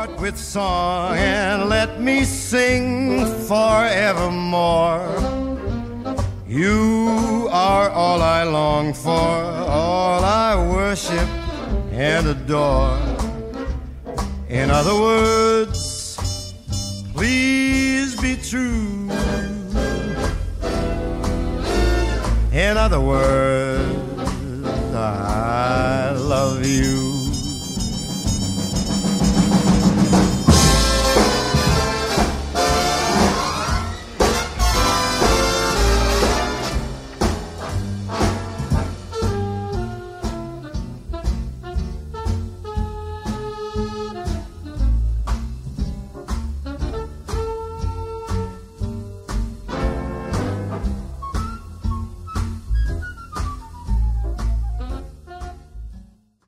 heart with song and let me sing forevermore. You are all I long for, all I worship and adore. In other words, please be true. In other words, I love you.